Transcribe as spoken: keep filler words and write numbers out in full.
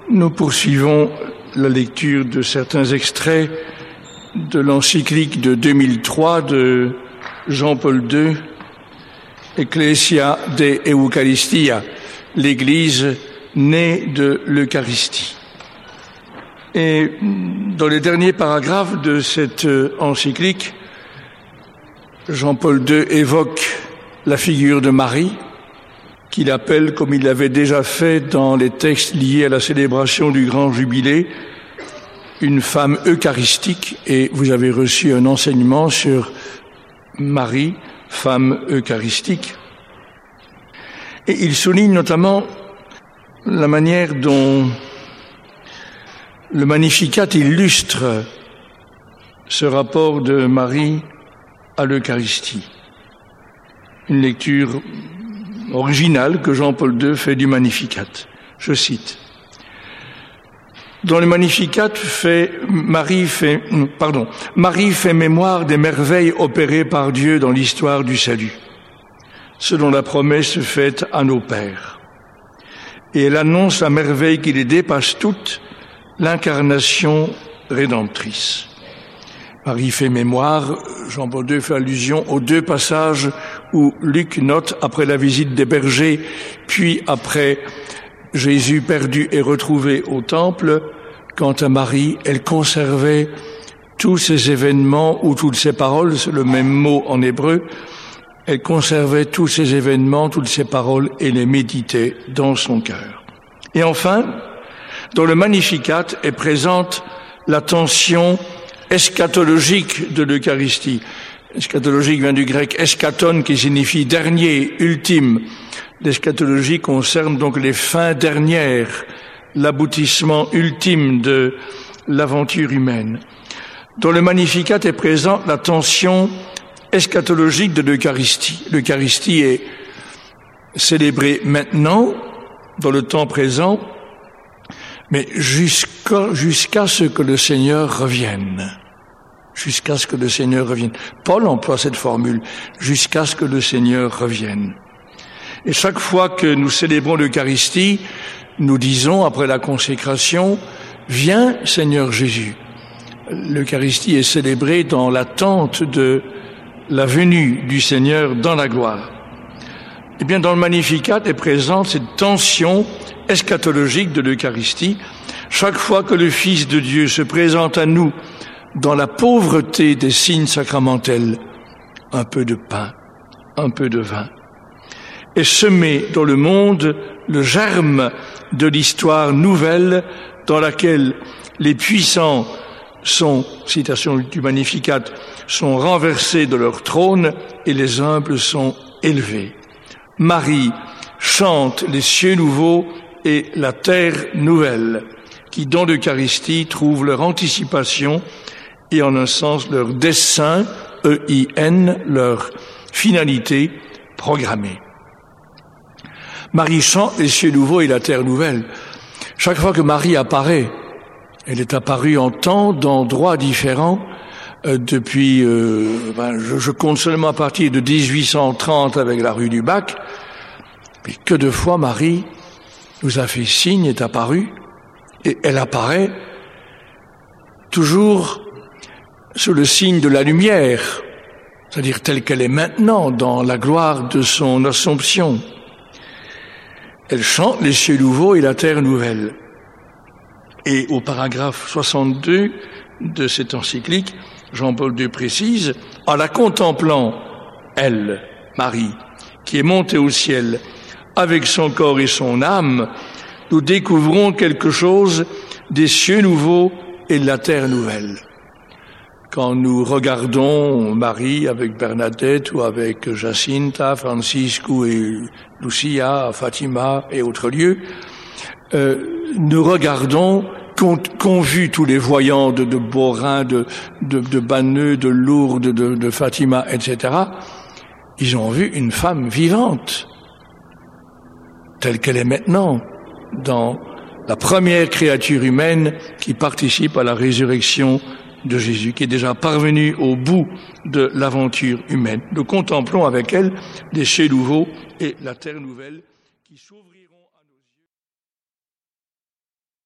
Nous poursuivons la lecture de certains extraits de l'encyclique de deux mille trois de Jean-Paul deux, Ecclesia de Eucharistia, l'Église née de l'Eucharistie. Et dans les derniers paragraphes de cette encyclique, Jean-Paul deux évoque la figure de Marie, qu'il appelle, comme il l'avait déjà fait dans les textes liés à la célébration du grand jubilé, une femme eucharistique, et vous avez reçu un enseignement sur Marie, femme eucharistique. Et il souligne notamment la manière dont le Magnificat illustre ce rapport de Marie à l'Eucharistie. Une lecture originale que Jean-Paul deux fait du Magnificat. Je cite. Dans le Magnificat, fait, Marie fait, pardon, Marie fait mémoire des merveilles opérées par Dieu dans l'histoire du salut, selon la promesse faite à nos pères. Et elle annonce la merveille qui les dépasse toutes, l'incarnation rédemptrice. Marie fait mémoire, Jean-Paul deux fait allusion aux deux passages où Luc note après la visite des bergers, puis après Jésus perdu et retrouvé au temple. Quant à Marie, elle conservait tous ces événements ou toutes ces paroles, c'est le même mot en hébreu, elle conservait tous ces événements, toutes ces paroles et les méditait dans son cœur. Et enfin, dans le Magnificat est présente la tension eschatologique de l'Eucharistie. Eschatologique vient du grec eschaton qui signifie dernier, ultime. L'eschatologie concerne donc les fins dernières, l'aboutissement ultime de l'aventure humaine. Dans le Magnificat est présente la tension eschatologique de l'Eucharistie. L'Eucharistie est célébrée maintenant, dans le temps présent, mais jusqu'à, jusqu'à ce que le Seigneur revienne. Jusqu'à ce que le Seigneur revienne. Paul emploie cette formule, jusqu'à ce que le Seigneur revienne. Et chaque fois que nous célébrons l'Eucharistie, nous disons, après la consécration, « Viens, Seigneur Jésus ». L'Eucharistie est célébrée dans l'attente de la venue du Seigneur dans la gloire. Eh bien, dans le Magnificat est présente cette tension eschatologique de l'Eucharistie. Chaque fois que le Fils de Dieu se présente à nous dans la pauvreté des signes sacramentels, un peu de pain, un peu de vin, et semer dans le monde le germe de l'histoire nouvelle dans laquelle les puissants sont, citation du Magnificat, sont renversés de leur trône et les humbles sont élevés. Marie chante les cieux nouveaux et la terre nouvelle, qui dans l'Eucharistie trouvent leur anticipation et en un sens leur dessein, E I N, leur finalité programmée. Marie chante les cieux nouveaux et la terre nouvelle. Chaque fois que Marie apparaît, elle est apparue en temps, d'endroits différents, euh, depuis, euh, ben, je, je compte seulement à partir de dix-huit cent trente avec la rue du Bac, mais que de fois Marie nous a fait signe, est apparue, et elle apparaît toujours sous le signe de la lumière, c'est-à-dire telle qu'elle est maintenant dans la gloire de son Assomption. Elle chante les cieux nouveaux et la terre nouvelle. Et au paragraphe soixante-deux de cette encyclique, Jean-Paul deux précise, en la contemplant, elle, Marie, qui est montée au ciel avec son corps et son âme, nous découvrons quelque chose des cieux nouveaux et de la terre nouvelle. Quand nous regardons Marie avec Bernadette ou avec Jacinta, Francisco et Lucia, Fatima et autres lieux, euh, nous regardons qu'ont, qu'ont vu tous les voyants de, de Borin, de, de, de Banneux, de Lourdes, de, de Fatima, et cetera. Ils ont vu une femme vivante, telle qu'elle est maintenant, dans la première créature humaine qui participe à la résurrection de Jésus, qui est déjà parvenu au bout de l'aventure humaine. Nous contemplons avec elle les cieux nouveaux et la terre nouvelle qui s'ouvrent.